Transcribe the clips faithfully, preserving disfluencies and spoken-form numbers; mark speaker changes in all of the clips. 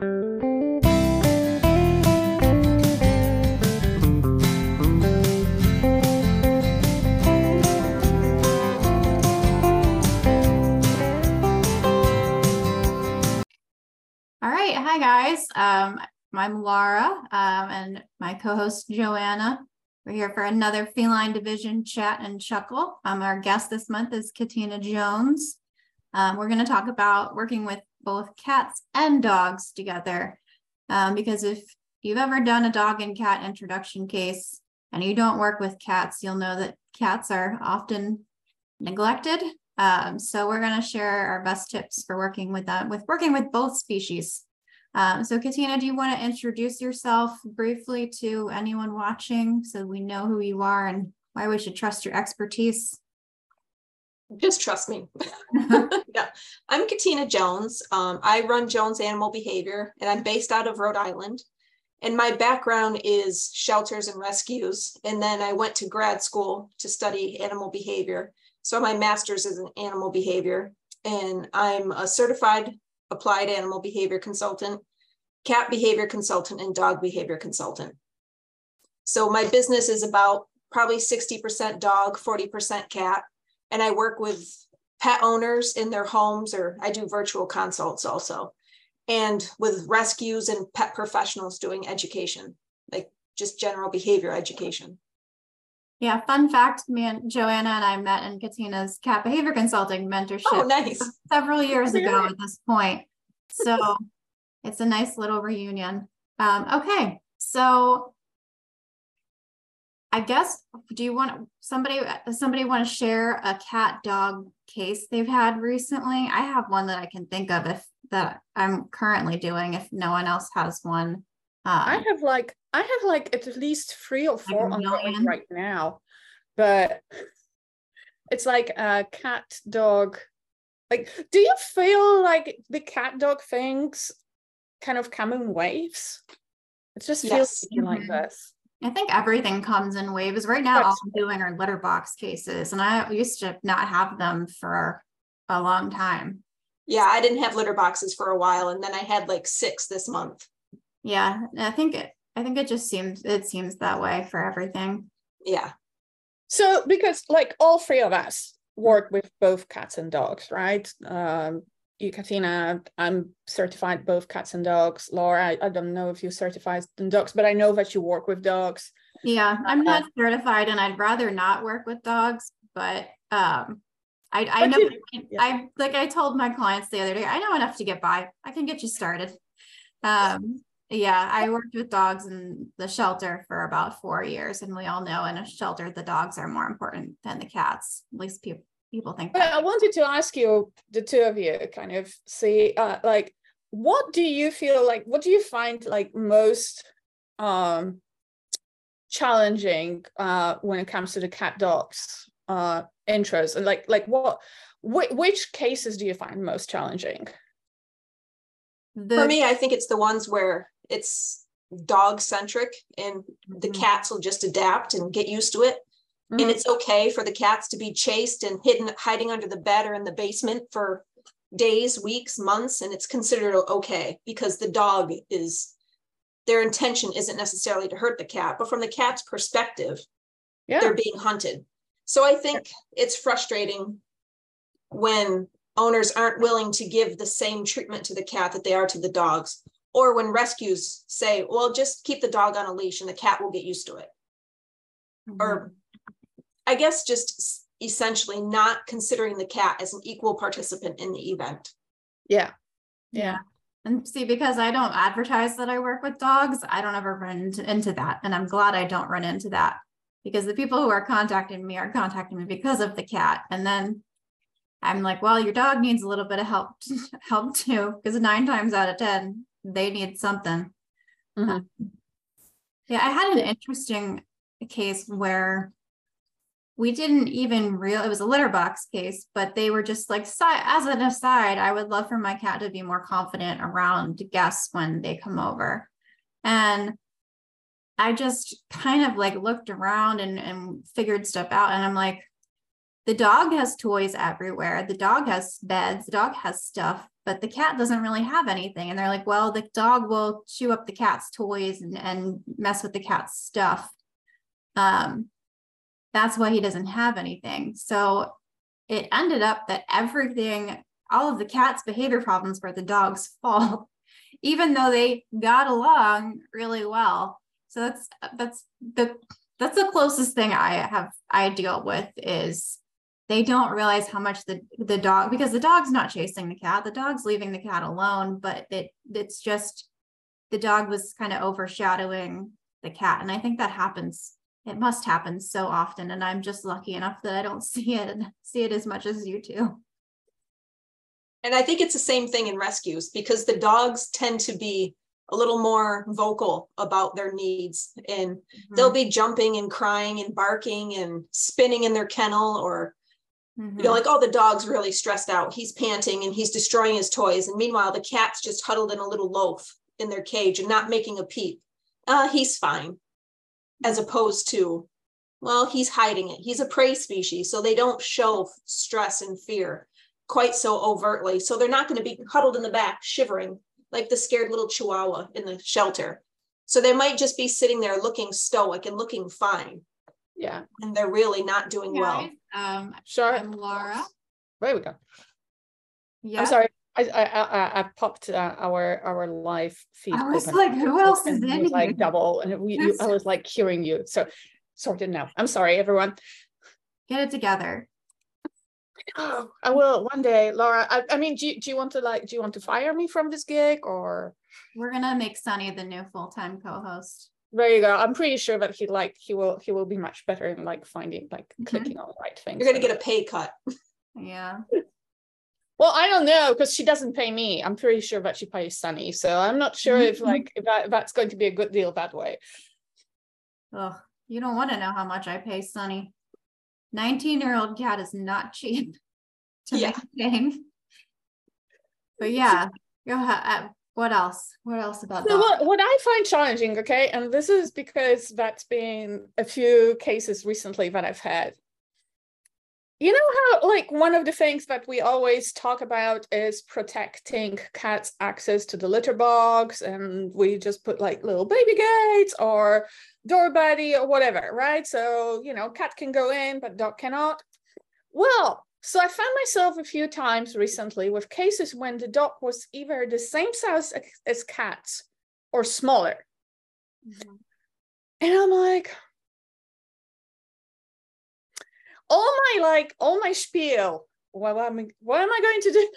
Speaker 1: All right, hi guys. Um, I'm Laura um, and my co-host Joanna. We're here for another Feline Division Chat and Chuckle. Um, our guest this month is Katina Jones. Um, we're going to talk about working with both cats and dogs together. Um, because if you've ever done a dog and cat introduction case and you don't work with cats, you'll know that cats are often neglected. Um, so we're going to share our best tips for working with that, with working with both species. Um, so Katina, do you want to introduce yourself briefly to anyone watching so we know who you are and why we should trust your expertise?
Speaker 2: Just trust me. Yeah, I'm Katina Jones. Um, I run Jones Animal Behavior, and I'm based out of Rhode Island. And my background is shelters and rescues. And then I went to grad school to study animal behavior. So my master's is in animal behavior, and I'm a certified applied animal behavior consultant, cat behavior consultant, and dog behavior consultant. So my business is about probably sixty percent dog, forty percent cat. And I work with pet owners in their homes, or I do virtual consults also, and with rescues and pet professionals doing education, like just general behavior education.
Speaker 1: Yeah, fun fact, me and Joanna and I met in Katina's cat behavior consulting mentorship
Speaker 2: Oh, nice.
Speaker 1: several years ago at this point. So it's a nice little reunion. Um, okay, so I guess, do you want somebody, does somebody want to share a cat dog case they've had recently? I have one that I can think of if that I'm currently doing, if no one else has one. Um,
Speaker 3: I have like, I have like at least three or four ongoing right now, but it's like a cat dog. Like, do you feel like the cat dog things kind of come in waves? It just feels
Speaker 2: Yes.
Speaker 3: like this.
Speaker 1: I think everything comes in waves. Right now, all I'm doing are litter box cases, and I used to not have them for a long time.
Speaker 2: Yeah, I didn't have litter boxes for a while, and then I had like six this month.
Speaker 1: Yeah, I think it. I think it just seems it seems that way for everything.
Speaker 2: Yeah.
Speaker 3: So because like all three of us work with both cats and dogs, right? Um, you, Katina, I'm certified both cats and dogs. Laura, I, I don't know if you certified in dogs, but I know that you work with dogs.
Speaker 1: Yeah, I'm not uh, certified, and I'd rather not work with dogs, but um, I I know you, yeah. I like I told my clients the other day, I know enough to get by. I can get you started. Um, yeah, I worked with dogs in the shelter for about four years, and we all know in a shelter the dogs are more important than the cats. At least people people think.
Speaker 3: But that. I wanted to ask you, the two of you, kind of see, uh, like, what do you feel like? What do you find like most um, challenging uh, when it comes to the cat dogs uh, intros, and like, like what, wh which cases do you find most challenging?
Speaker 2: The, For me, I think it's the ones where it's dog centric and mm-hmm. the cats will just adapt and get used to it. Mm-hmm. And it's okay for the cats to be chased and hidden, hiding under the bed or in the basement for days, weeks, months. And it's considered okay because the dog is, their intention isn't necessarily to hurt the cat, but from the cat's perspective, yeah. they're being hunted. So I think it's frustrating when owners aren't willing to give the same treatment to the cat that they are to the dogs, or when rescues say, well, just keep the dog on a leash and the cat will get used to it. Mm-hmm. Or I guess just essentially not considering the cat as an equal participant in the event.
Speaker 3: Yeah.
Speaker 1: Yeah. And see, because I don't advertise that I work with dogs, I don't ever run into that. And I'm glad I don't run into that, because the people who are contacting me are contacting me because of the cat. And then I'm like, well, your dog needs a little bit of help, help too, because nine times out of ten, they need something. Mm-hmm. um, yeah, I had an interesting case where we didn't even real, it was a litter box case, but they were just like, as an aside, I would love for my cat to be more confident around guests when they come over. And I just kind of like looked around and, and figured stuff out. And I'm like, the dog has toys everywhere. The dog has beds. The dog has stuff. but the cat doesn't really have anything. And they're like, well, the dog will chew up the cat's toys and, and mess with the cat's stuff. Um, that's why he doesn't have anything. So it ended up that everything, all of the cat's behavior problems were the dog's fault, even though they got along really well. So that's, that's the, that's the closest thing I have, I deal with is they don't realize how much the, the dog, because the dog's not chasing the cat, the dog's leaving the cat alone, but it it's just, the dog was kind of overshadowing the cat. And I think that happens, it must happen so often. And I'm just lucky enough that I don't see it and see it as much as you do.
Speaker 2: And I think it's the same thing in rescues, because the dogs tend to be a little more vocal about their needs, and mm-hmm. they'll be jumping and crying and barking and spinning in their kennel, or mm-hmm. you know, like, oh, the dog's really stressed out, he's panting and he's destroying his toys, and meanwhile the cat's just huddled in a little loaf in their cage and not making a peep. Uh he's fine. As opposed to, well, he's hiding it, he's a prey species, so they don't show stress and fear quite so overtly, so they're not going to be huddled in the back shivering like the scared little chihuahua in the shelter. So they might just be sitting there looking stoic and looking fine.
Speaker 3: Yeah.
Speaker 2: And they're really not doing
Speaker 1: yeah,
Speaker 2: well.
Speaker 1: Um,
Speaker 3: sure.
Speaker 1: I'm Laura.
Speaker 3: There we go.
Speaker 1: Yeah.
Speaker 3: I'm sorry. I I I, I popped uh, our our live feed.
Speaker 1: I was
Speaker 3: open.
Speaker 1: like, who else is in
Speaker 3: it was
Speaker 1: here?
Speaker 3: Like double, and we, you, I was like hearing you. So sorted now. I'm sorry, everyone.
Speaker 1: Get it together.
Speaker 3: Oh, I will one day, Laura. I, I mean, do you, do you want to like, do you want to fire me from this gig, or?
Speaker 1: We're gonna make Sunny the new full-time co-host.
Speaker 3: There you go. I'm pretty sure that he like he will he will be much better in like finding like mm-hmm. clicking on the right things.
Speaker 2: You're gonna get a pay cut.
Speaker 1: Yeah.
Speaker 3: Well, I don't know, because she doesn't pay me. I'm pretty sure that she pays Sunny, so I'm not sure mm-hmm. if like if that, that's going to be a good deal that way.
Speaker 1: Ugh, you don't want to know how much I pay Sunny. nineteen-year-old cat is not cheap to
Speaker 2: yeah.
Speaker 1: maintain. But yeah, go ahead. What else? What else about
Speaker 3: so
Speaker 1: that?
Speaker 3: What, what I find challenging, okay, and this is because that's been a few cases recently that I've had. You know how, like, one of the things that we always talk about is protecting cats' access to the litter box, and we just put like little baby gates or door buddy or whatever, right? So, you know, cat can go in, but dog cannot. Well, so I found myself a few times recently with cases when the dog was either the same size as, as cats or smaller. Mm-hmm. And I'm like, all my like all my spiel, what am I, what am I going to do?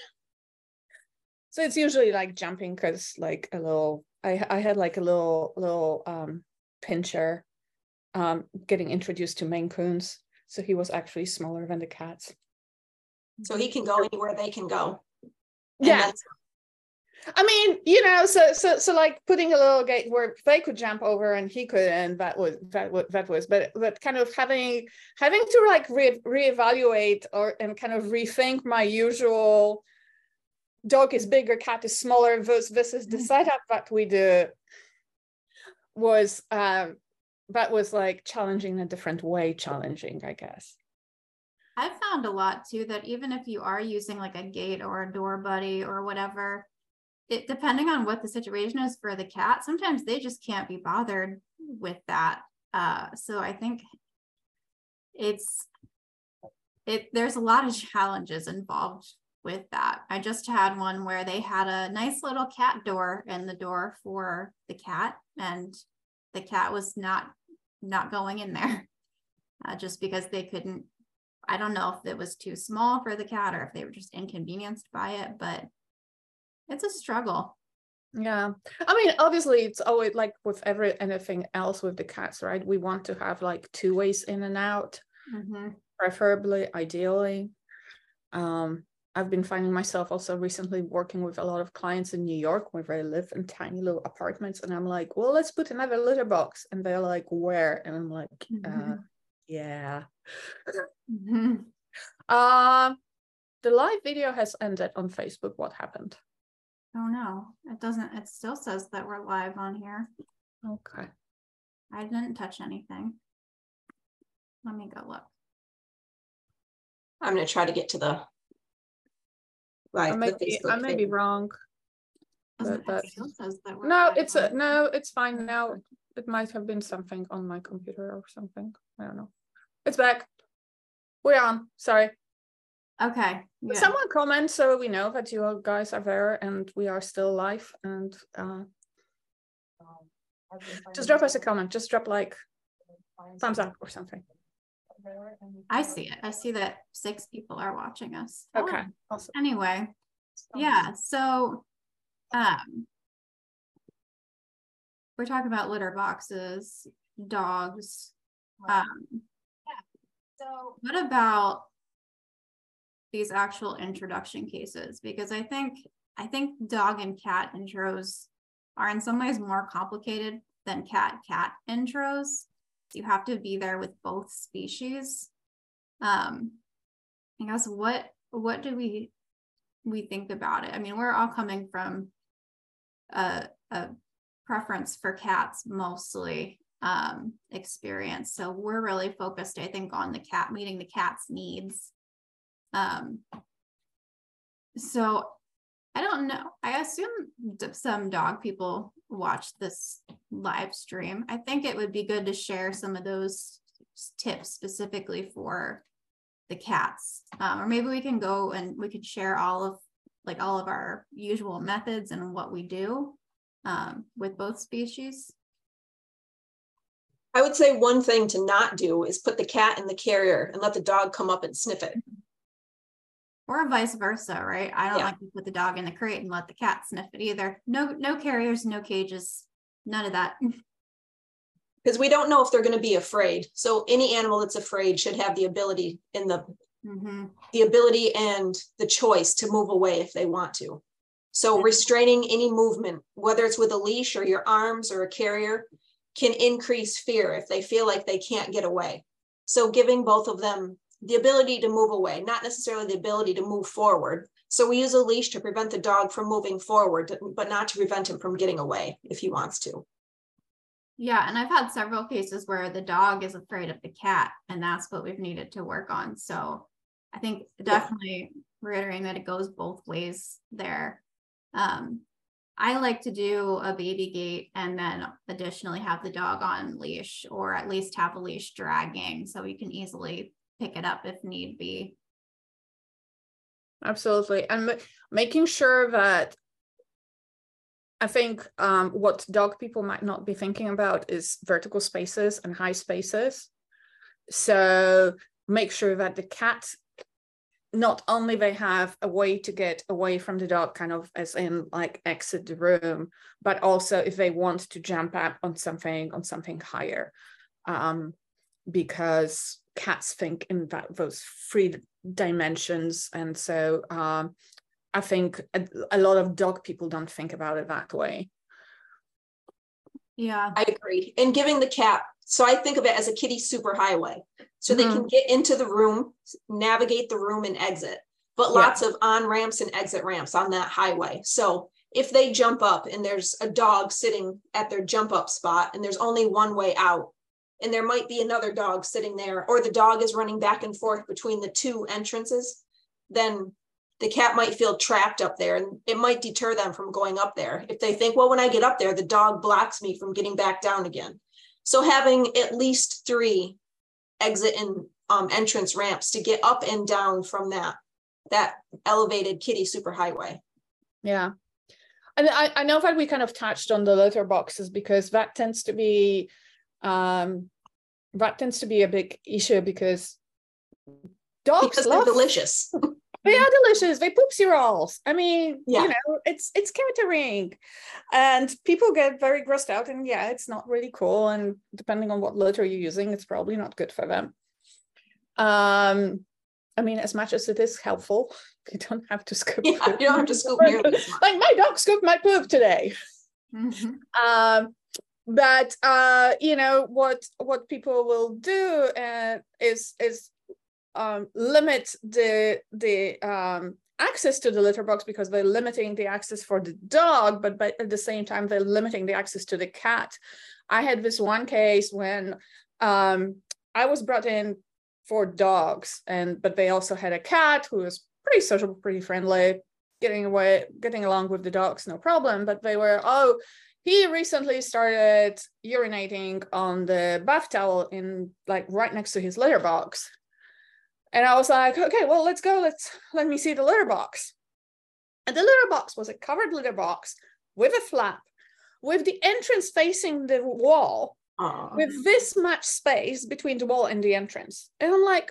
Speaker 3: So it's usually like jumping, because like a little I I had like a little little um pincher um getting introduced to Maine Coons, so he was actually smaller than the cats,
Speaker 2: so he can go anywhere they can go. And
Speaker 3: yeah, I mean, you know, so so so like putting a little gate where they could jump over and he could, and that was that was that was but but kind of having having to like re reevaluate or and kind of rethink my usual dog is bigger, cat is smaller versus this is the setup that we do was um that was like challenging in a different way, challenging, I guess.
Speaker 1: I found a lot too that even if you are using like a gate or a door buddy or whatever, it depending on what the situation is for the cat, sometimes they just can't be bothered with that. Uh, so I think it's it there's a lot of challenges involved with that. I just had one where they had a nice little cat door in the door for the cat, and the cat was not not going in there uh, just because they couldn't. I don't know if it was too small for the cat or if they were just inconvenienced by it, but it's a struggle.
Speaker 3: Yeah, I mean, obviously it's always like with every anything else with the cats, right? We want to have like two ways in and out, mm-hmm. preferably, ideally. Um, I've been finding myself also recently working with a lot of clients in New York where they live in tiny little apartments, and I'm like, well, let's put another litter box, and they're like, where? And I'm like, mm-hmm. uh, yeah. mm-hmm. Uh, the live video has ended on Facebook. What happened?
Speaker 1: Oh no, it doesn't. It still says that we're live on here.
Speaker 3: Okay.
Speaker 1: I didn't touch anything. Let me go look.
Speaker 2: I'm going to try to get to the Right.
Speaker 3: I may be, I may be wrong. But, but no, it's a, no, it's fine now. It might have been something on my computer or something. I don't know. It's back. We're on. Sorry.
Speaker 1: Okay.
Speaker 3: Yeah. Someone comment so we know that you guys are there and we are still live. And uh, just drop us a comment. Just drop like thumbs up or something.
Speaker 1: I see it. I see that six people are watching us.
Speaker 3: Okay.
Speaker 1: Oh.
Speaker 3: Awesome.
Speaker 1: Anyway, yeah. So, um, we're talking about litter boxes, dogs. Um, yeah. So, what about these actual introduction cases? Because I think I think dog and cat intros are in some ways more complicated than cat cat intros. You have to be there with both species. Um, I guess what what do we we think about it? I mean, we're all coming from a, a preference for cats mostly um, experience. So we're really focused, I think, on the cat, meeting the cat's needs. Um, so I don't know. I assume some dog people watch this live stream. I think it would be good to share some of those tips specifically for the cats. Um, or maybe we can go and we could share all of like all of our usual methods and what we do um, with both species.
Speaker 2: I would say one thing to not do is put the cat in the carrier and let the dog come up and sniff it.
Speaker 1: Or vice versa, right? I don't
Speaker 2: yeah.
Speaker 1: like to put the dog in the crate and let the cat sniff it either. No, no carriers, no cages, none of that.
Speaker 2: Because we don't know if they're going to be afraid. So any animal that's afraid should have the ability in the mm-hmm. the ability and the choice to move away if they want to. So restraining any movement, whether it's with a leash or your arms or a carrier, can increase fear if they feel like they can't get away. So giving both of them the ability to move away, not necessarily the ability to move forward. So we use a leash to prevent the dog from moving forward, but not to prevent him from getting away if he wants to.
Speaker 1: Yeah, and I've had several cases where the dog is afraid of the cat, and that's what we've needed to work on. So I think definitely yeah. reiterating that it goes both ways there. Um, I like to do a baby gate and then additionally have the dog on leash, or at least have a leash dragging so you can easily pick it up if need be.
Speaker 3: Absolutely. And making sure that I think um, what dog people might not be thinking about is vertical spaces and high spaces. So make sure that the cat, not only they have a way to get away from the dog, kind of as in like exit the room, but also if they want to jump up on something, on something higher. Um, because cats think in that those three dimensions. And so um, I think a, a lot of dog people don't think about it that way.
Speaker 1: Yeah,
Speaker 2: I agree. And giving the cat, so I think of it as a kitty superhighway. So mm-hmm. they can get into the room, navigate the room and exit, but lots yeah. of on ramps and exit ramps on that highway. So if they jump up and there's a dog sitting at their jump up spot and there's only one way out, and there might be another dog sitting there, or the dog is running back and forth between the two entrances, then the cat might feel trapped up there and it might deter them from going up there. If they think, well, when I get up there, the dog blocks me from getting back down again. So having at least three exit and um, entrance ramps to get up and down from that, that elevated kitty superhighway.
Speaker 3: Yeah. And I, I know that we kind of touched on the litter boxes because that tends to be Um, that tends to be a big issue because dogs
Speaker 2: because
Speaker 3: love,
Speaker 2: they're delicious.
Speaker 3: They are delicious. They poopsie rolls. I mean, yeah. you know, it's it's catering, and people get very grossed out. And yeah, it's not really cool. And depending on what litter you're using, it's probably not good for them. Um, I mean, as much as it is helpful, you don't have to scoop.
Speaker 2: Yeah,
Speaker 3: poop.
Speaker 2: you don't have to scoop nearly as much.
Speaker 3: Like my dog scooped my poop today.
Speaker 1: Mm-hmm.
Speaker 3: Um. But uh, you know what? What people will do uh, is is um, limit the the um, access to the litter box because they're limiting the access for the dog, but but at the same time they're limiting the access to the cat. I had this one case when um, I was brought in for dogs, and but they also had a cat who was pretty sociable, pretty friendly, getting away, getting along with the dogs, no problem. But they were, oh, he recently started urinating on the bath towel in like right next to his litter box. And I was like, okay, well, let's go. Let's let me see the litter box. And the litter box was a covered litter box with a flap, with the entrance facing the wall, Aww. With this much space between the wall and the entrance. And I'm like,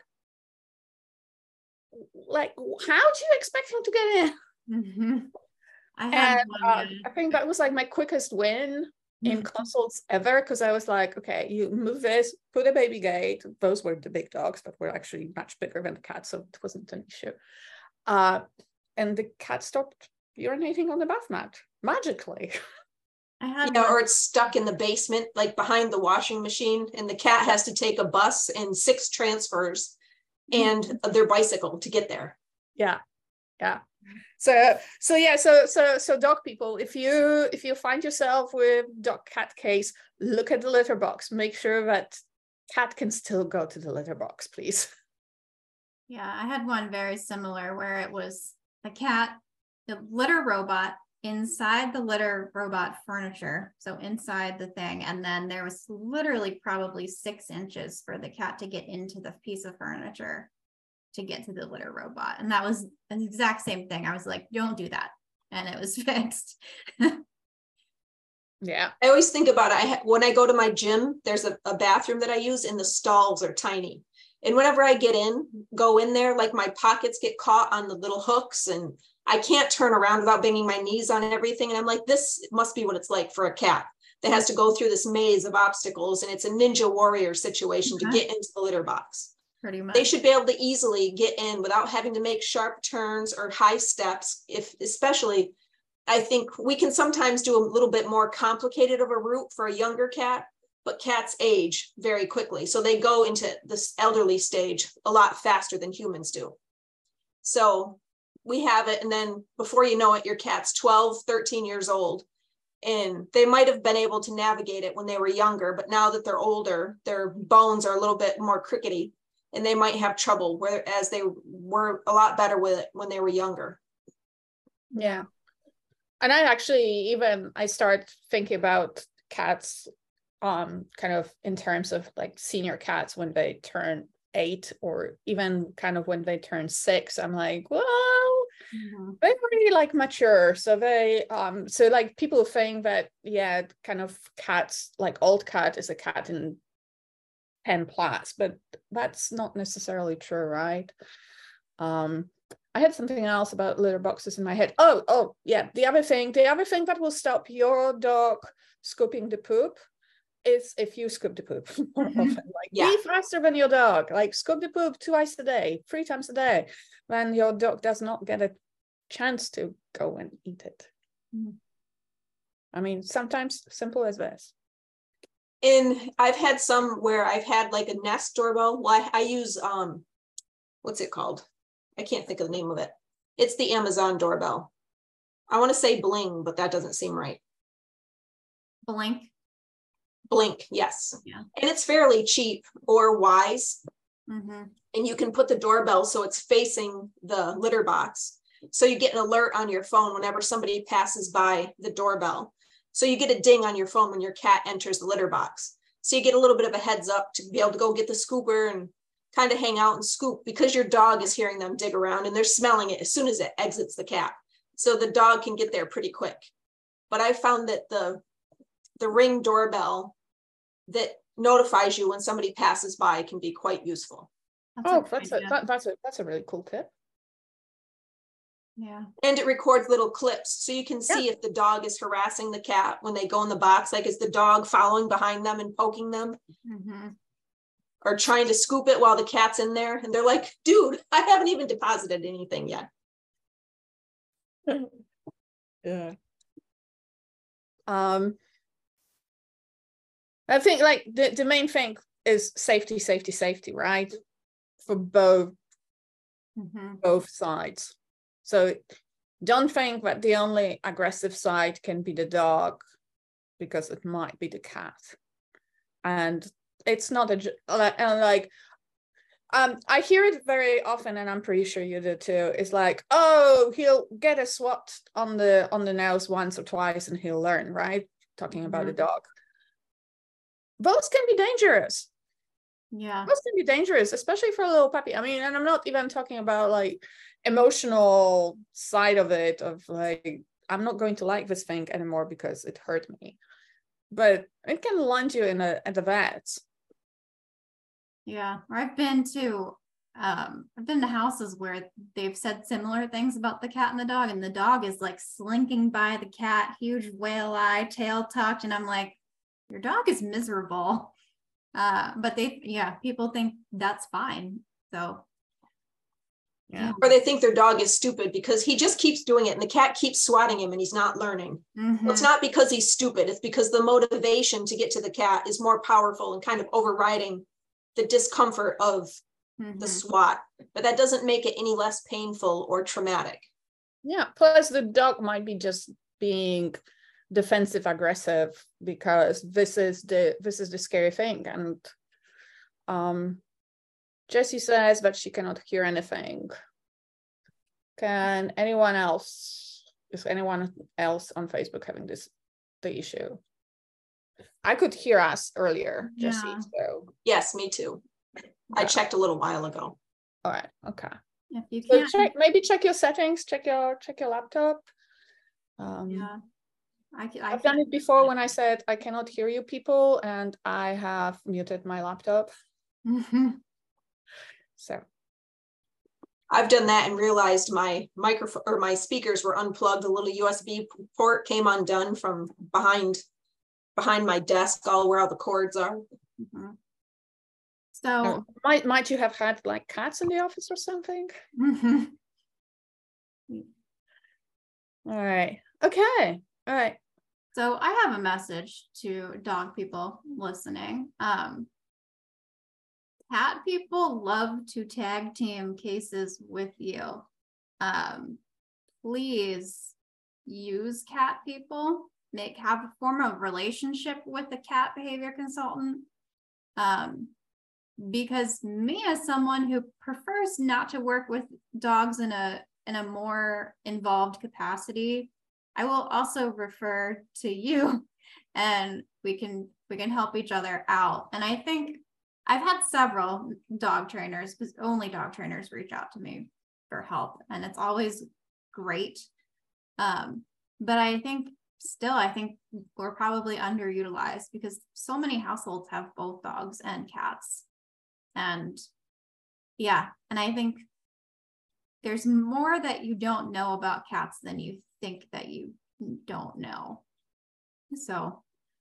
Speaker 3: like, how do you expect him to get in?
Speaker 1: Mm-hmm. I
Speaker 3: had and one, uh, yeah. I think that was like my quickest win mm-hmm. in consults ever, because I was like, okay, you move this, put a baby gate. Those were the big dogs, but were actually much bigger than the cat, so it wasn't an issue. Uh, and the cat stopped urinating on the bath mat magically.
Speaker 2: I had yeah, or it's stuck in the basement, like behind the washing machine, and the cat has to take a bus and six transfers and mm-hmm. their bicycle to get there.
Speaker 3: Yeah, yeah. So, so yeah, so so so dog people, if you if you find yourself with dog cat case, look at the litter box. Make sure that cat can still go to the litter box, please.
Speaker 1: Yeah, I had one very similar where it was a cat, the litter robot inside the litter robot furniture, so inside the thing, and then there was literally probably six inches for the cat to get into the piece of furniture to get to the litter robot. And that was the exact same thing. I was like, don't do that. And it was fixed.
Speaker 3: Yeah.
Speaker 2: I always think about it. I, when I go to my gym, there's a, a bathroom that I use and the stalls are tiny. And whenever I get in, go in there, like my pockets get caught on the little hooks and I can't turn around without banging my knees on everything. And I'm like, this must be what it's like for a cat that has to go through this maze of obstacles. And it's a ninja warrior situation uh-huh. to get into the litter box.
Speaker 1: Pretty much.
Speaker 2: They should be able to easily get in without having to make sharp turns or high steps. If especially, I think we can sometimes do a little bit more complicated of a route for a younger cat, but cats age very quickly. So they go into this elderly stage a lot faster than humans do. So we have it. And then before you know it, your cat's twelve, thirteen years old. And they might have been able to navigate it when they were younger, but now that they're older, their bones are a little bit more crickety. And they might have trouble, whereas they were a lot better with it when they were younger.
Speaker 3: Yeah. And I actually even, I start thinking about cats um, kind of in terms of like senior cats when they turn eight or even kind of when they turn six. I'm like, well, mm-hmm. they're pretty like mature. So they, um, so like people think that, yeah, kind of cats, like old cat is a cat in ten plus, but that's not necessarily true, right? Um, I had something else about litter boxes in my head. Oh, oh, yeah. The other thing, the other thing that will stop your dog scooping the poop is if you scoop the poop more often. Like, yeah. Be faster than your dog. Like, scoop the poop twice a day, three times a day. Then your dog does not get a chance to go and eat it. Mm. I mean, sometimes simple as this.
Speaker 2: And I've had some where I've had like a Nest doorbell. Well, I, I use, um, what's it called? I can't think of the name of it. It's the Amazon doorbell. I want to say Bling, but that doesn't seem right.
Speaker 1: Blink.
Speaker 2: Blink, yes.
Speaker 1: Yeah.
Speaker 2: And it's fairly cheap, or Wise.
Speaker 1: Mm-hmm.
Speaker 2: And you can put the doorbell so it's facing the litter box. So you get an alert on your phone whenever somebody passes by the doorbell. So you get a ding on your phone when your cat enters the litter box. So you get a little bit of a heads up to be able to go get the scooper and kind of hang out and scoop, because your dog is hearing them dig around and they're smelling it as soon as it exits the cat. So the dog can get there pretty quick. But I found that the, the Ring doorbell that notifies you when somebody passes by can be quite useful.
Speaker 3: That's oh, that's a, that, that's a that's a really cool tip.
Speaker 1: Yeah.
Speaker 2: And it records little clips. So you can see yeah. if the dog is harassing the cat when they go in the box, like is the dog following behind them and poking them?
Speaker 1: Mm-hmm.
Speaker 2: Or trying to scoop it while the cat's in there. And they're like, dude, I haven't even deposited anything yet.
Speaker 3: Yeah. Um, I think like the, the main thing is safety, safety, safety, right? For both,
Speaker 1: mm-hmm.
Speaker 3: both sides. So don't think that the only aggressive side can be the dog, because it might be the cat. And it's not a, and like, Um, I hear it very often, and I'm pretty sure you do too. It's like, oh, he'll get a swat on the on the nose once or twice, and he'll learn, right? Talking mm-hmm. about a dog. Those can be dangerous.
Speaker 1: Yeah,
Speaker 3: those can be dangerous, especially for a little puppy. I mean, and I'm not even talking about like emotional side of it, of like, I'm not going to like this thing anymore because it hurt me. But it can land you in a at the vet.
Speaker 1: Yeah, or I've been to, um, I've been to houses where they've said similar things about the cat and the dog, and the dog is like slinking by the cat, huge whale eye, tail tucked, and I'm like, your dog is miserable. Uh, but they, yeah, people think that's fine. So,
Speaker 2: yeah. Or they think their dog is stupid because he just keeps doing it, and the cat keeps swatting him, and he's not learning. Mm-hmm. Well, it's not because he's stupid. It's because the motivation to get to the cat is more powerful and kind of overriding the discomfort of mm-hmm. the swat, but that doesn't make it any less painful or traumatic.
Speaker 3: Yeah, plus the dog might be just being defensive aggressive because this is the this is the scary thing. And um Jessie says that she cannot hear anything. Can anyone else, is anyone else on Facebook having this the issue? I could hear us earlier, yeah. Jessie. So
Speaker 2: yes, me too. Okay. I checked a little while ago.
Speaker 3: All right. Okay.
Speaker 1: If you can't,
Speaker 3: so check, maybe check your settings. Check your check your laptop. Um,
Speaker 1: yeah, I, I
Speaker 3: I've done it before when I said I cannot hear you, people, and I have muted my laptop.
Speaker 1: Mm-hmm.
Speaker 3: So
Speaker 2: I've done that and realized my microphone or my speakers were unplugged. The little U S B port came undone from behind. behind my desk, all where all the cords are.
Speaker 1: Mm-hmm. So
Speaker 3: uh, might might you have had like cats in the office or something?
Speaker 1: Mm-hmm.
Speaker 3: All right. Okay. All right.
Speaker 1: So I have a message to dog people listening. Um, cat people love to tag team cases with you. Um, please use cat people. Make have a form of relationship with the cat behavior consultant, um, because me, as someone who prefers not to work with dogs in a in a more involved capacity, I will also refer to you, and we can we can help each other out. And I think I've had several dog trainers, only dog trainers, reach out to me for help, and it's always great. Um, but I think. Still, I think we're probably underutilized because so many households have both dogs and cats. And yeah, and I think there's more that you don't know about cats than you think that you don't know. So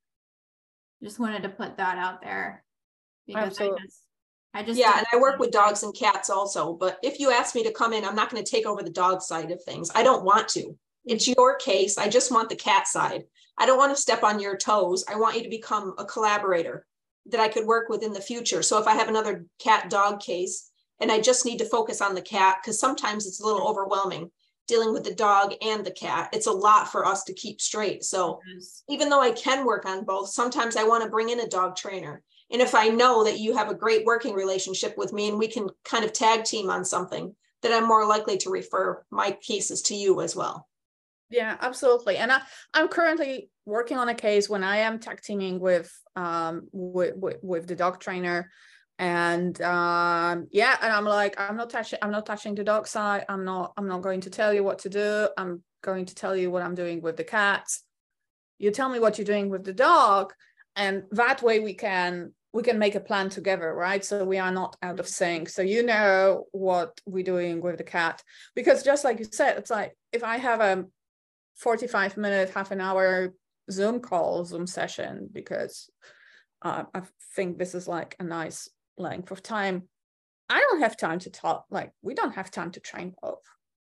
Speaker 1: just wanted to put that out there because Absolutely. I just, I just
Speaker 2: yeah, and I work with dogs and cats also. But if you ask me to come in, I'm not going to take over the dog side of things. I don't want to. It's your case. I just want the cat side. I don't want to step on your toes. I want you to become a collaborator that I could work with in the future. So if I have another cat dog case and I just need to focus on the cat, because sometimes it's a little overwhelming dealing with the dog and the cat. It's a lot for us to keep straight. So even though I can work on both, sometimes I want to bring in a dog trainer. And if I know that you have a great working relationship with me and we can kind of tag team on something, then I'm more likely to refer my cases to you as well.
Speaker 3: Yeah, absolutely. And I, I'm currently working on a case when I am tag teaming with um with, with, with the dog trainer. And um yeah, and I'm like, I'm not touching, I'm not touching the dog side. I'm not, I'm not going to tell you what to do. I'm going to tell you what I'm doing with the cats. You tell me what you're doing with the dog, and that way we can we can make a plan together, right? So we are not out of sync. So you know what we're doing with the cat. Because just like you said, it's like if I have a forty-five minute, half an hour Zoom call, Zoom session, because uh, I think this is like a nice length of time. I don't have time to talk, like we don't have time to train both.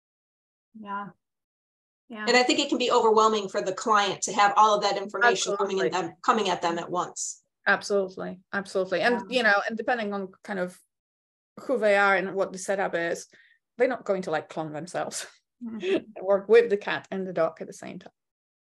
Speaker 1: Yeah. Yeah.
Speaker 2: And I think it can be overwhelming for the client to have all of that information coming at them, coming at them at once.
Speaker 3: Absolutely. Absolutely. And, yeah. you know, and depending on kind of who they are and what the setup is, they're not going to like clone themselves. Mm-hmm. Work with the cat and the dog at the same time.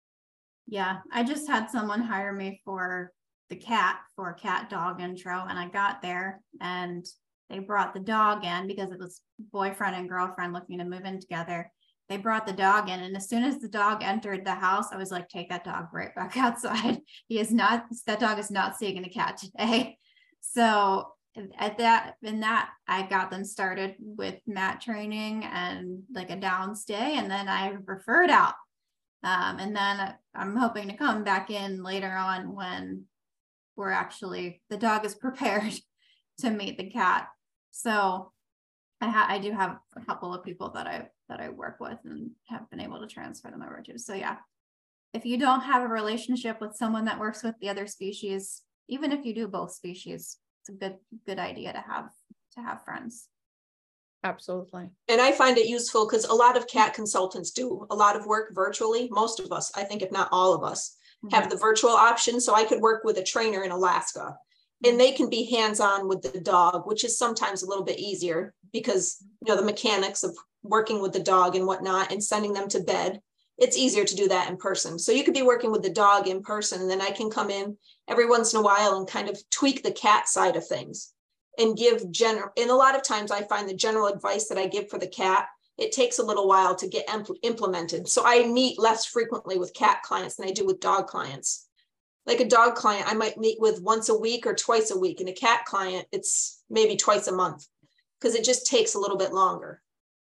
Speaker 1: Yeah, I just had someone hire me for the cat for cat dog intro, and I got there and they brought the dog in because it was boyfriend and girlfriend looking to move in together. They brought the dog in, and as soon as the dog entered the house, I was like, take that dog right back outside. He is not, that dog is not seeing a cat today. So at that, in that, I got them started with mat training and like a down stay, and then I referred out. Um, and then I'm hoping to come back in later on when we're actually, the dog is prepared to meet the cat. So I, ha- I do have a couple of people that I that I work with and have been able to transfer them over to. So yeah, if you don't have a relationship with someone that works with the other species, even if you do both species, it's a good good idea to have to have friends.
Speaker 3: Absolutely.
Speaker 2: And I find it useful because a lot of cat consultants do a lot of work virtually. Most of us, I think if not all of us, have yeah. the virtual option. So I could work with a trainer in Alaska, and they can be hands-on with the dog, which is sometimes a little bit easier because, you know, the mechanics of working with the dog and whatnot and sending them to bed, it's easier to do that in person. So you could be working with the dog in person, and then I can come in every once in a while and kind of tweak the cat side of things and give general, and a lot of times I find the general advice that I give for the cat, it takes a little while to get impl- implemented. So I meet less frequently with cat clients than I do with dog clients. Like a dog client, I might meet with once a week or twice a week. And a cat client, it's maybe twice a month because it just takes a little bit longer.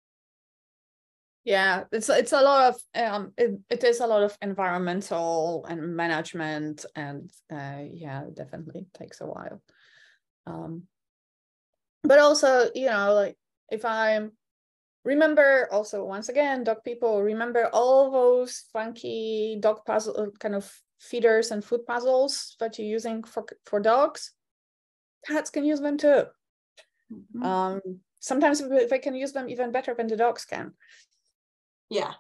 Speaker 3: Yeah, it's it's a lot of um it, it is a lot of environmental and management, and uh yeah, it definitely takes a while. Um but also, you know, like if I remember also once again, dog people, remember all those funky dog puzzle kind of feeders and food puzzles that you're using for for dogs, cats can use them too. Mm-hmm. Um sometimes they can use them even better than the dogs can.
Speaker 2: Yeah.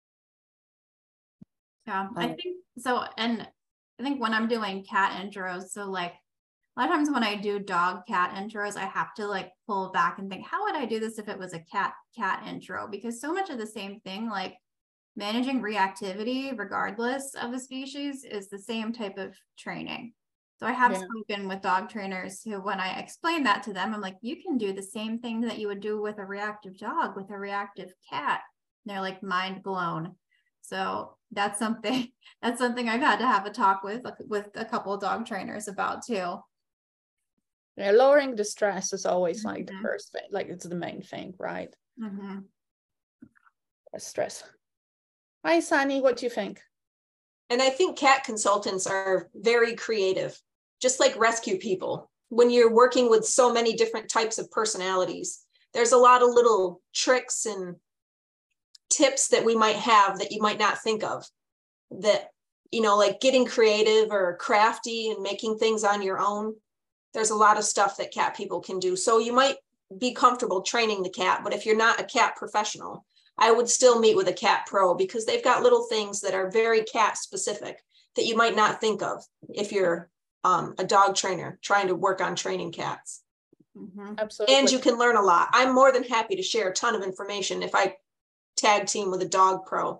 Speaker 1: Yeah, I think so. And I think when I'm doing cat intros, so like a lot of times when I do dog cat intros, I have to like pull back and think, how would I do this if it was a cat cat intro? Because so much of the same thing, like managing reactivity, regardless of the species, is the same type of training. So I have yeah. spoken with dog trainers who, when I explain that to them, I'm like, you can do the same thing that you would do with a reactive dog, with a reactive cat. They're like mind blown. So that's something that's something I've had to have a talk with with a couple of dog trainers about too.
Speaker 3: Yeah, lowering the stress is always mm-hmm. like the first thing, like it's the main thing, right?
Speaker 1: Mm-hmm.
Speaker 3: Stress. Hi, Sunny, what do you think?
Speaker 2: And I think cat consultants are very creative, just like rescue people. When you're working with so many different types of personalities, there's a lot of little tricks and tips that we might have that you might not think of, that, you know, like getting creative or crafty and making things on your own. There's a lot of stuff that cat people can do. So you might be comfortable training the cat, but if you're not a cat professional, I would still meet with a cat pro because they've got little things that are very cat specific that you might not think of if you're um, a dog trainer trying to work on training cats.
Speaker 3: Mm-hmm. Absolutely.
Speaker 2: And you can learn a lot. I'm more than happy to share a ton of information if I tag team with a dog pro.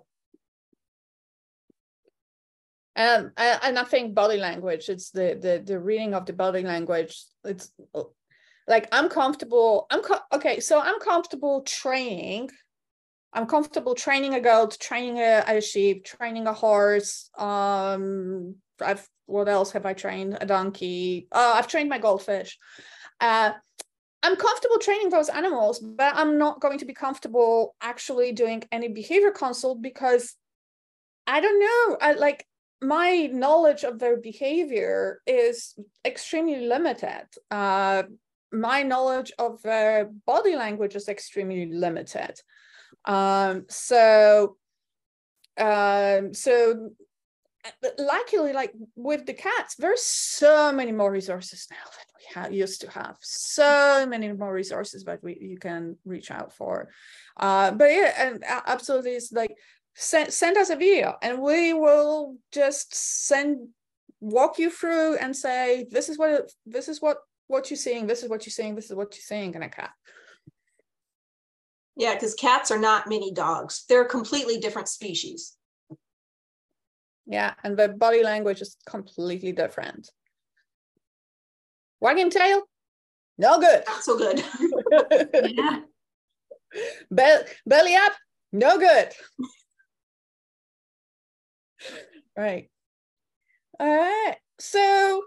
Speaker 3: Um, and I think body language, it's the, the, the reading of the body language. It's like, I'm comfortable. I'm co- okay. So I'm comfortable training. I'm comfortable training a goat, training a, a sheep, training a horse. Um, I've, what else have I trained? A donkey. Uh, I've trained my goldfish. Uh, I'm comfortable training those animals, but I'm not going to be comfortable actually doing any behavior consult because I don't know, I like my knowledge of their behavior is extremely limited. Uh, my knowledge of their body language is extremely limited. Um, so, um, so luckily, like with the cats, there's so many more resources now that we have, used to have. So many more resources that we you can reach out for. Uh, but yeah, and absolutely, it's like send send us a video, and we will just send walk you through and say this is what this is what what you're seeing, this is what you're seeing, this is what you're seeing in a cat.
Speaker 2: Yeah, because cats are not mini dogs; they're a completely different species.
Speaker 3: Yeah, and the body language is completely different. Wagging tail? no good.
Speaker 2: Not so good.
Speaker 1: Yeah.
Speaker 3: Be- belly up, no good. Right. All right. So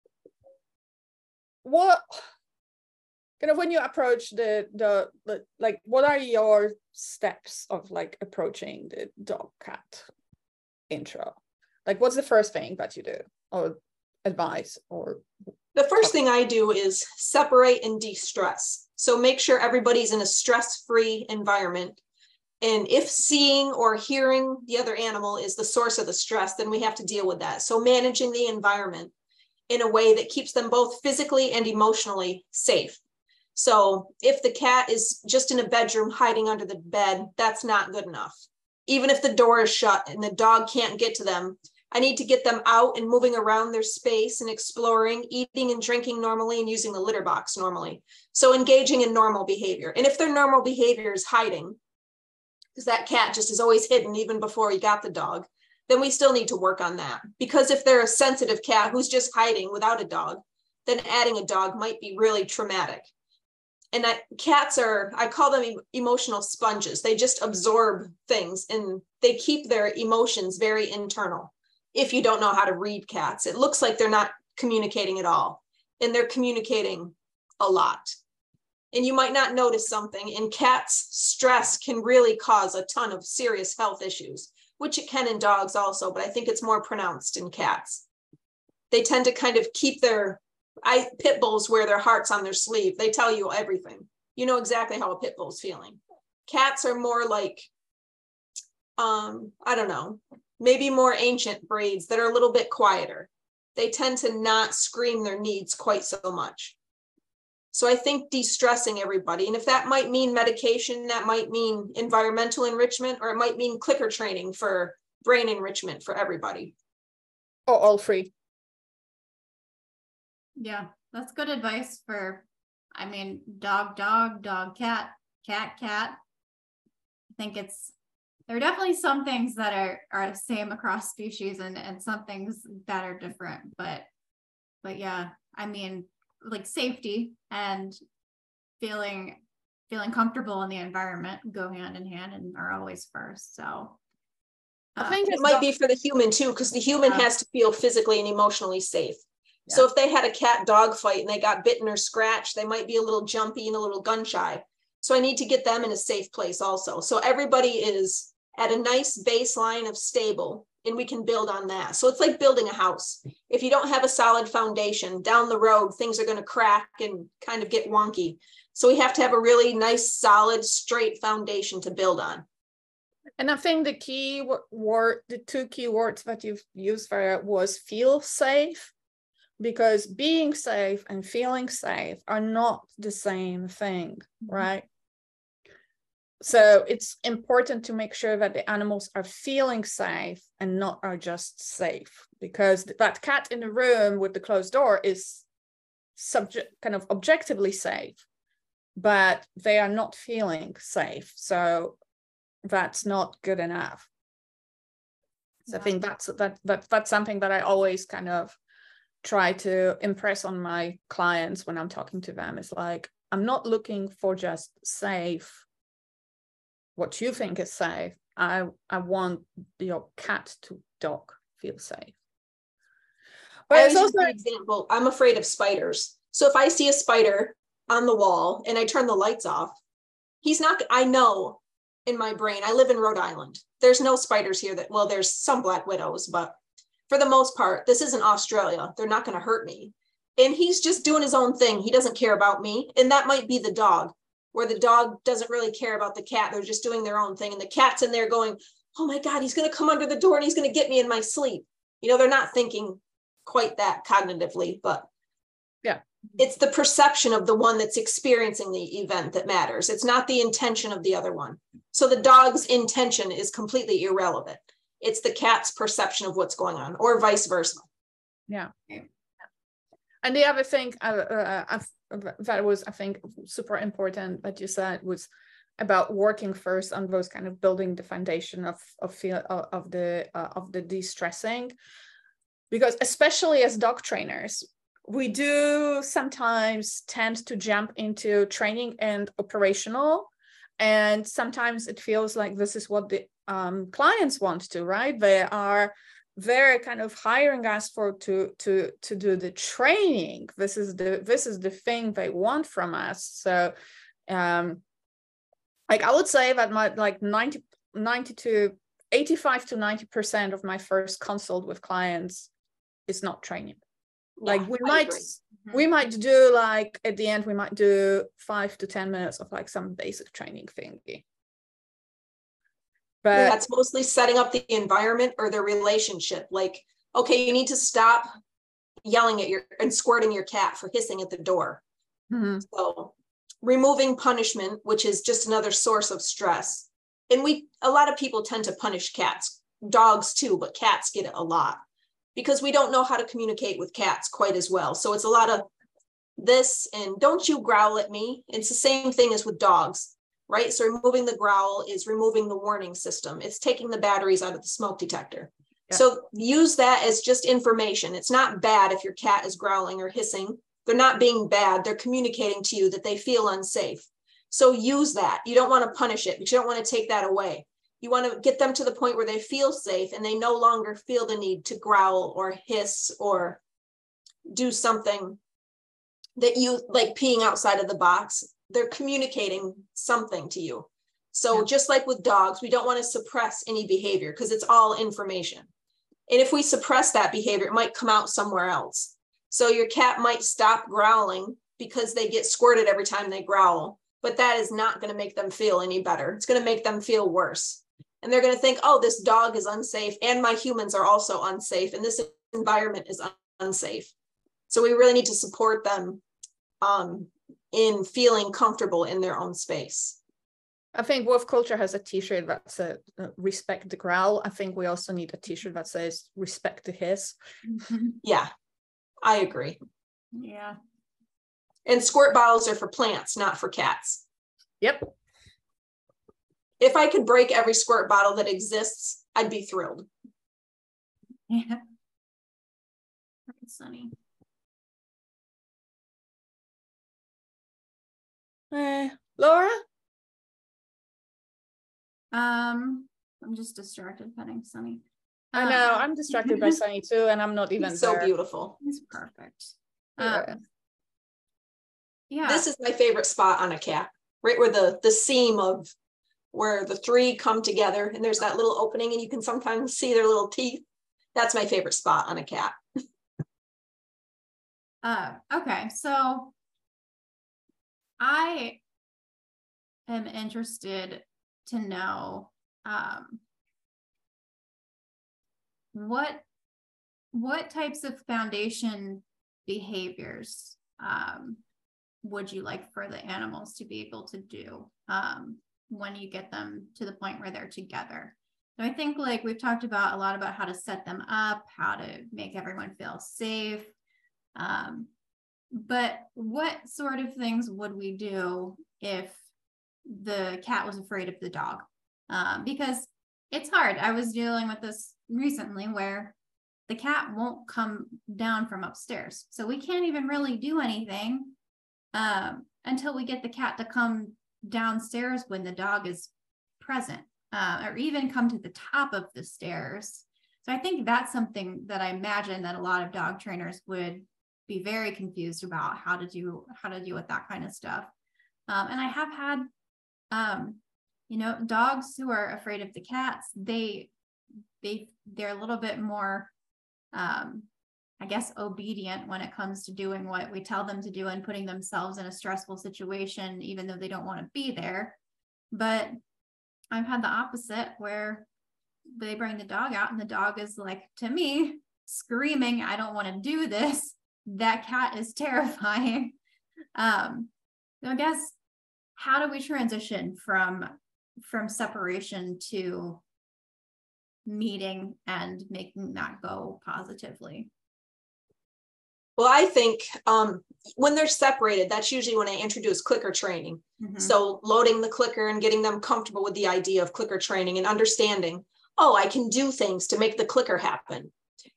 Speaker 3: what kind of when you approach the, the the like what are your steps of like approaching the dog cat intro? Like what's the first thing that you do or advice or
Speaker 2: the first thing I do is separate and de-stress. So make sure everybody's in a stress-free environment. And if seeing or hearing the other animal is the source of the stress, then we have to deal with that. So managing the environment in a way that keeps them both physically and emotionally safe. So if the cat is just in a bedroom hiding under the bed, that's not good enough. Even if the door is shut and the dog can't get to them, I need to get them out and moving around their space and exploring, eating and drinking normally and using the litter box normally. So engaging in normal behavior. And if their normal behavior is hiding, because that cat just is always hidden even before you got the dog, then we still need to work on that. Because if they're a sensitive cat who's just hiding without a dog, then adding a dog might be really traumatic. And I, cats are, I call them em- emotional sponges. They just absorb things and they keep their emotions very internal. If you don't know how to read cats, it looks like they're not communicating at all. And they're communicating a lot. And you might not notice something. In cats, stress can really cause a ton of serious health issues, which it can in dogs also, but I think it's more pronounced in cats. They tend to kind of keep their, I pit bulls wear their hearts on their sleeve. They tell you everything. You know exactly how a pit bull's feeling. Cats are more like, um, I don't know, maybe more ancient breeds that are a little bit quieter. They tend to not scream their needs quite so much. So I think de-stressing everybody, and if that might mean medication, that might mean environmental enrichment, or it might mean clicker training for brain enrichment for everybody.
Speaker 3: Or all three.
Speaker 1: Yeah, that's good advice for, I mean, dog, dog, dog, cat, cat, cat. I think it's, there are definitely some things that are, are the same across species and, and some things that are different, but, but yeah, I mean, like safety and feeling, feeling comfortable in the environment go hand in hand and are always first. So uh,
Speaker 2: I think it might be for the human too, because the human yeah. has to feel physically and emotionally safe. Yeah. So if they had a cat dog fight and they got bitten or scratched, they might be a little jumpy and a little gun shy. So I need to get them in a safe place also. So everybody is at a nice baseline of stable, and we can build on that. So it's like building a house. If you don't have a solid foundation, down the road, things are going to crack and kind of get wonky. So we have to have a really nice, solid, straight foundation to build on.
Speaker 3: And I think the key word, the two key words that you've used for it was feel safe, because being safe and feeling safe are not the same thing, right? So it's important to make sure that the animals are feeling safe and not are just safe, because that cat in the room with the closed door is subject kind of objectively safe, but they are not feeling safe. So that's not good enough. So yeah. I think that's that, that that's something that I always kind of try to impress on my clients when I'm talking to them. It's like, I'm not looking for just safe, what you think is safe. I, I want your cat to dog feel safe.
Speaker 2: But it's also an example, I'm afraid of spiders. So if I see a spider on the wall and I turn the lights off, he's not, I know in my brain, I live in Rhode Island. There's no spiders here that, well, there's some black widows, but for the most part, this isn't Australia. They're not going to hurt me. And he's just doing his own thing. He doesn't care about me. And that might be the dog, where the dog doesn't really care about the cat. They're just doing their own thing. And the cat's in there going, oh my God, he's going to come under the door and he's going to get me in my sleep. You know, they're not thinking quite that cognitively, but
Speaker 3: yeah,
Speaker 2: it's the perception of the one that's experiencing the event that matters. It's not the intention of the other one. So the dog's intention is completely irrelevant. It's the cat's perception of what's going on, or vice versa.
Speaker 3: Yeah. And the other thing uh, uh, that was, I think, super important that you said was about working first on those kind of building the foundation of of feel of the uh, of the de-stressing, because especially as dog trainers, we do sometimes tend to jump into training and operational, and sometimes it feels like this is what the um, clients want to, right? They are very kind of hiring us for to to to do the training. This is the this is the thing they want from us. So um like I would say that my like ninety, ninety to eighty-five to ninety percent of my first consult with clients is not training. Yeah, like we I might agree. we might do like at the end we might do five to ten minutes of like some basic training thingy.
Speaker 2: But yeah, that's mostly setting up the environment or the relationship. Like, okay, you need to stop yelling at your and squirting your cat for hissing at the door. Mm-hmm. So removing punishment, which is just another source of stress. And we, a lot of people tend to punish cats, dogs too, but cats get it a lot because we don't know how to communicate with cats quite as well. So it's a lot of this and don't you growl at me. It's the same thing as with dogs. Right? So removing the growl is removing the warning system. It's taking the batteries out of the smoke detector. Yeah. So use that as just information. It's not bad if your cat is growling or hissing. They're not being bad. They're communicating to you that they feel unsafe. So use that. You don't want to punish it, but you don't want to take that away. You want to get them to the point where they feel safe and they no longer feel the need to growl or hiss or do something that you like peeing outside of the box. They're communicating something to you. So yeah. Just like with dogs, we don't want to suppress any behavior because it's all information. And if we suppress that behavior, it might come out somewhere else. So your cat might stop growling because they get squirted every time they growl, but that is not going to make them feel any better. It's going to make them feel worse. And they're going to think, oh, this dog is unsafe and my humans are also unsafe and this environment is un- unsafe. So we really need to support them um, in feeling comfortable in their own space.
Speaker 3: I think Wolf Culture has a t-shirt that says uh, respect the growl. I think we also need a t-shirt that says respect the hiss.
Speaker 2: Yeah, I agree.
Speaker 1: Yeah.
Speaker 2: And squirt bottles are for plants, not for cats.
Speaker 3: Yep.
Speaker 2: If I could break every squirt bottle that exists, I'd be thrilled.
Speaker 1: Yeah. It's sunny.
Speaker 3: Uh, Laura?
Speaker 1: Um, I'm just distracted petting Sunny.
Speaker 3: Uh, I know, I'm distracted by Sunny too, and I'm not even
Speaker 2: He's so
Speaker 3: there.
Speaker 2: beautiful.
Speaker 1: He's perfect.
Speaker 3: Yeah.
Speaker 1: Um, yeah.
Speaker 2: This is my favorite spot on a cat, right where the, the seam of where the three come together and there's that little opening and you can sometimes see their little teeth. That's my favorite spot on a cat.
Speaker 1: uh, okay, so I am interested to know um, what what types of foundation behaviors um, would you like for the animals to be able to do um, when you get them to the point where they're together. So I think like we've talked about a lot about how to set them up, how to make everyone feel safe. Um, But what sort of things would we do if the cat was afraid of the dog? Um, because it's hard. I was dealing with this recently where the cat won't come down from upstairs. So we can't even really do anything um, until we get the cat to come downstairs when the dog is present, uh, or even come to the top of the stairs. So I think that's something that I imagine that a lot of dog trainers would be very confused about how to do how to deal with that kind of stuff. Um, and I have had, um, you know, dogs who are afraid of the cats. They they they're a little bit more, um, I guess, obedient when it comes to doing what we tell them to do and putting themselves in a stressful situation, even though they don't want to be there. But I've had the opposite where they bring the dog out and the dog is like, to me, screaming, I don't want to do this. That cat is terrifying. Um, so I guess, how do we transition from, from separation to meeting and making that go positively?
Speaker 2: Well, I think um, when they're separated, that's usually when I introduce clicker training. Mm-hmm. So loading the clicker and getting them comfortable with the idea of clicker training and understanding, oh, I can do things to make the clicker happen.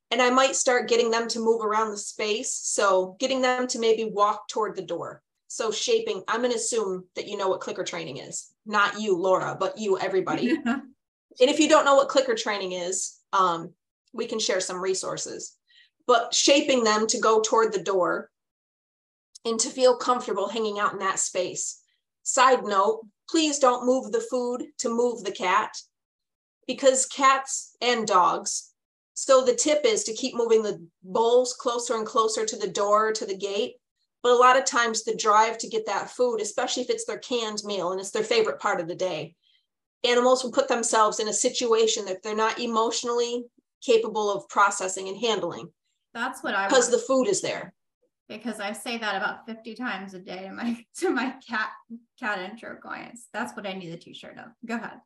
Speaker 2: And I might start getting them to move around the space. So getting them to maybe walk toward the door. So shaping, I'm going to assume that you know what clicker training is. Not you, Laura, but you, everybody. And if you don't know what clicker training is, um, we can share some resources. But shaping them to go toward the door and to feel comfortable hanging out in that space. Side note, please don't move the food to move the cat, because cats and dogs, so the tip is to keep moving the bowls closer and closer to the door, to the gate. But a lot of times the drive to get that food, especially if it's their canned meal and it's their favorite part of the day, animals will put themselves in a situation that they're not emotionally capable of processing and handling.
Speaker 1: That's what I
Speaker 2: because
Speaker 1: want.
Speaker 2: The food is there.
Speaker 1: Because I say that about fifty times a day to my to my cat cat intro clients. That's what I need the t-shirt of. Go ahead.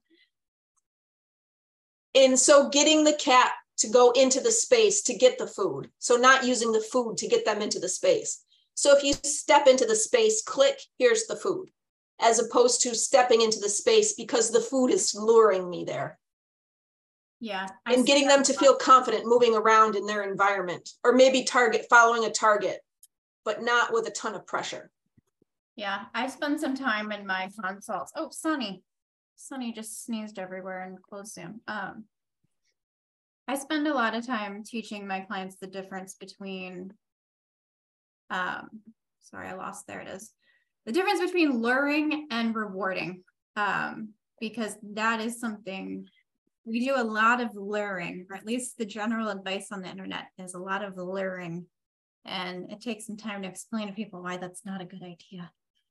Speaker 2: And so getting the cat to go into the space to get the food. So not using the food to get them into the space. So if you step into the space, click, here's the food, as opposed to stepping into the space because the food is luring me there.
Speaker 1: Yeah.
Speaker 2: I and getting them to feel confident moving around in their environment, or maybe target, following a target, but not with a ton of pressure.
Speaker 1: Yeah, I spend some time in my consults. Oh, Sunny. Sunny just sneezed everywhere and closed down. Um, I spend a lot of time teaching my clients the difference between, um, sorry, I lost, there it is. The difference between luring and rewarding, um, because that is something, we do a lot of luring, or at least the general advice on the internet is a lot of luring. And it takes some time to explain to people why that's not a good idea.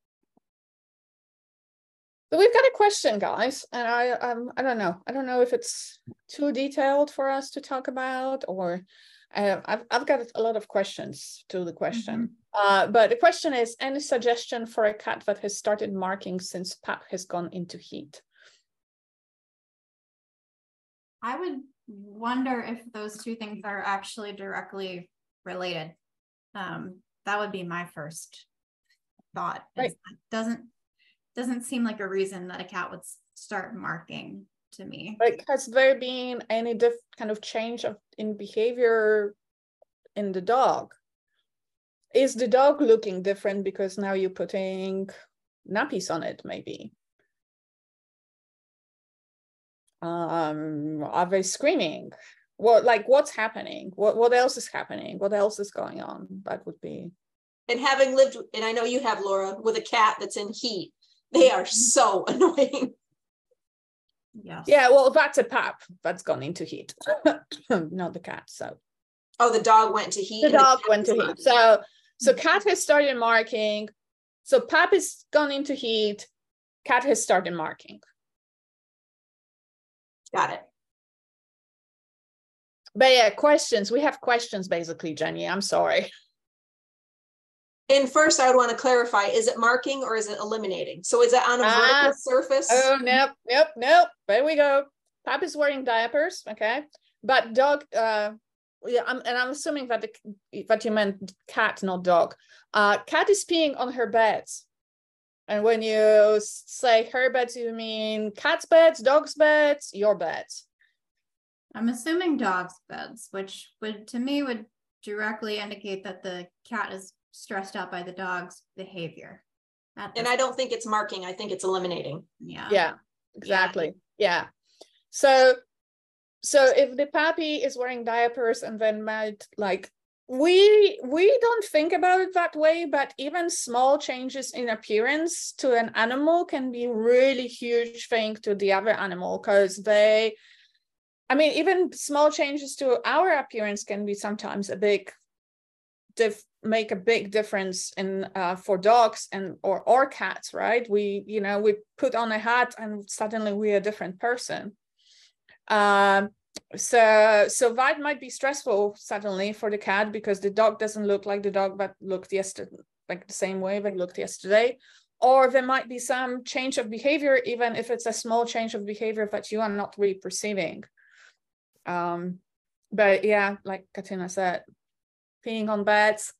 Speaker 3: So we've got a question, guys, and I um I don't know. I don't know if it's too detailed for us to talk about, or uh, I've I've got a lot of questions to the question. Mm-hmm. Uh, but the question is: any suggestion for a cat that has started marking since Pap has gone into heat?
Speaker 1: I would wonder if those two things are actually directly related. Um, that would be my first thought.
Speaker 3: Right.
Speaker 1: Doesn't doesn't seem like a reason that a cat would start marking to me.
Speaker 3: Like, has there been any diff kind of change of in behavior in the dog? Is the dog looking different because now you're putting nappies on it, maybe? Um, are they screaming? What, like, what's happening? What what else is happening? What else is going on? That would be.
Speaker 2: And having lived, and I know you have, Laura, with a cat that's in heat, they are so annoying.
Speaker 1: Yes.
Speaker 3: Yeah, well, that's a Pap that's gone into heat, not the cat. So.
Speaker 2: Oh, the dog went to heat.
Speaker 3: The dog the went to heat. So, so cat has started marking. So Pap is gone into heat. Cat has started marking.
Speaker 2: Got it.
Speaker 3: But yeah, questions. We have questions, basically, Jenny. I'm sorry.
Speaker 2: And first, I would want to clarify, is it marking or is it eliminating? So is it on a ah, vertical surface?
Speaker 3: Oh, nope, nope, nope. There we go. Pap is wearing diapers, okay? But dog, uh, yeah, I'm, and I'm assuming that, the, that you meant cat, not dog. Uh, cat is peeing on her beds. And when you say her beds, you mean cat's beds, dog's beds, your beds?
Speaker 1: I'm assuming dog's beds, which would, to me, would directly indicate that the cat is stressed out by the dog's behavior.
Speaker 2: And I don't think it's marking. I think it's eliminating.
Speaker 1: Yeah.
Speaker 3: Yeah, exactly. Yeah. yeah. So, so if the puppy is wearing diapers and then might like, we, we don't think about it that way, but even small changes in appearance to an animal can be really huge thing to the other animal, because they, I mean, even small changes to our appearance can be sometimes a big diff make a big difference in uh, for dogs and or or cats, right? We, you know, we put on a hat and suddenly we're a different person. Um, so so that might be stressful suddenly for the cat, because the dog doesn't look like the dog that looked yesterday, like the same way they looked yesterday. Or there might be some change of behavior, even if it's a small change of behavior that you are not really perceiving. Um, but yeah, like Katina said, peeing on beds.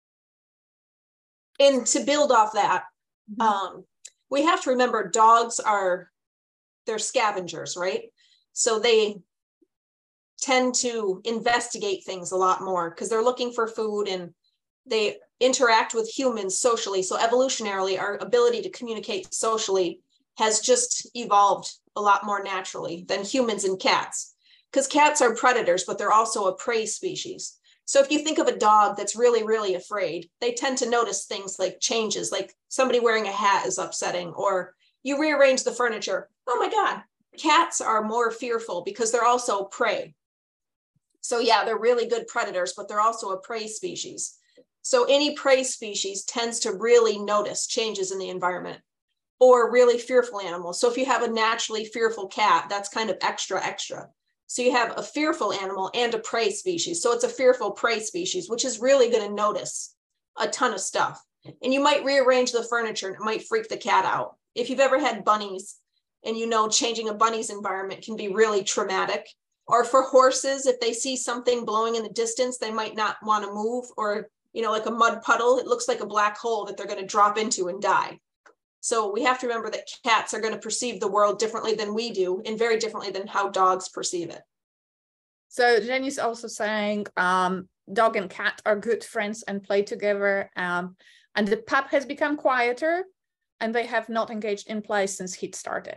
Speaker 2: And to build off that, mm-hmm. um, we have to remember dogs are, they're scavengers, right? So they tend to investigate things a lot more because they're looking for food and they interact with humans socially. So evolutionarily, our ability to communicate socially has just evolved a lot more naturally than humans and cats, because cats are predators, but they're also a prey species. So if you think of a dog that's really, really afraid, they tend to notice things like changes, like somebody wearing a hat is upsetting, or you rearrange the furniture. Oh my God, cats are more fearful because they're also prey. So yeah, they're really good predators, but they're also a prey species. So any prey species tends to really notice changes in the environment, or really fearful animals. So if you have a naturally fearful cat, that's kind of extra, extra. So you have a fearful animal and a prey species. So it's a fearful prey species, which is really going to notice a ton of stuff. And you might rearrange the furniture and it might freak the cat out. If you've ever had bunnies and you know changing a bunny's environment can be really traumatic. Or for horses, if they see something blowing in the distance, they might not want to move, or, you know, like a mud puddle, it looks like a black hole that they're going to drop into and die. So we have to remember that cats are going to perceive the world differently than we do, and very differently than how dogs perceive it.
Speaker 3: So Jenny's also saying um, dog and cat are good friends and play together. Um, and the pup has become quieter and they have not engaged in play since he'd started.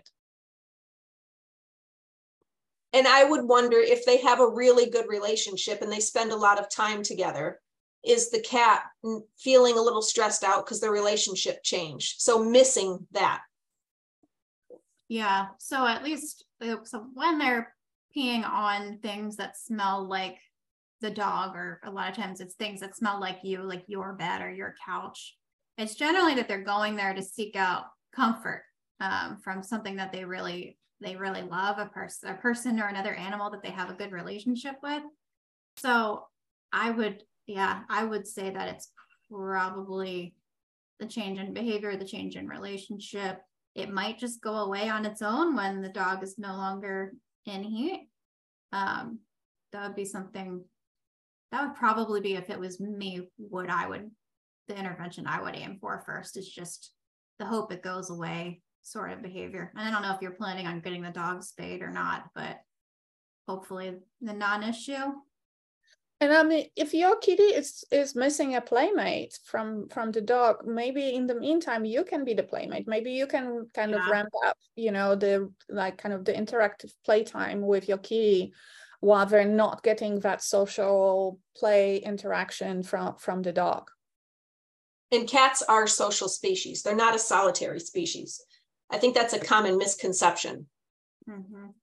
Speaker 2: And I would wonder if they have a really good relationship and they spend a lot of time together, is the cat feeling a little stressed out because their relationship changed? So missing that.
Speaker 1: Yeah. So at least so when they're peeing on things that smell like the dog, or a lot of times it's things that smell like you, like your bed or your couch, it's generally that they're going there to seek out comfort um, from something that they really they really love, a person, a person or another animal that they have a good relationship with. So I would, yeah, I would say that it's probably the change in behavior, the change in relationship. It might just go away on its own when the dog is no longer in heat. Um, that would be something, that would probably be, if it was me, what I would, the intervention I would aim for first is just the hope it goes away sort of behavior. And I don't know if you're planning on getting the dog spayed or not, but hopefully the non-issue.
Speaker 3: And I mean, if your kitty is is missing a playmate from from the dog, maybe in the meantime you can be the playmate. Maybe you can kind yeah. of ramp up, you know, the like kind of the interactive playtime with your kitty while they're not getting that social play interaction from from the dog.
Speaker 2: And cats are social species. They're not a solitary species. I think that's a common misconception. Mm-hmm. And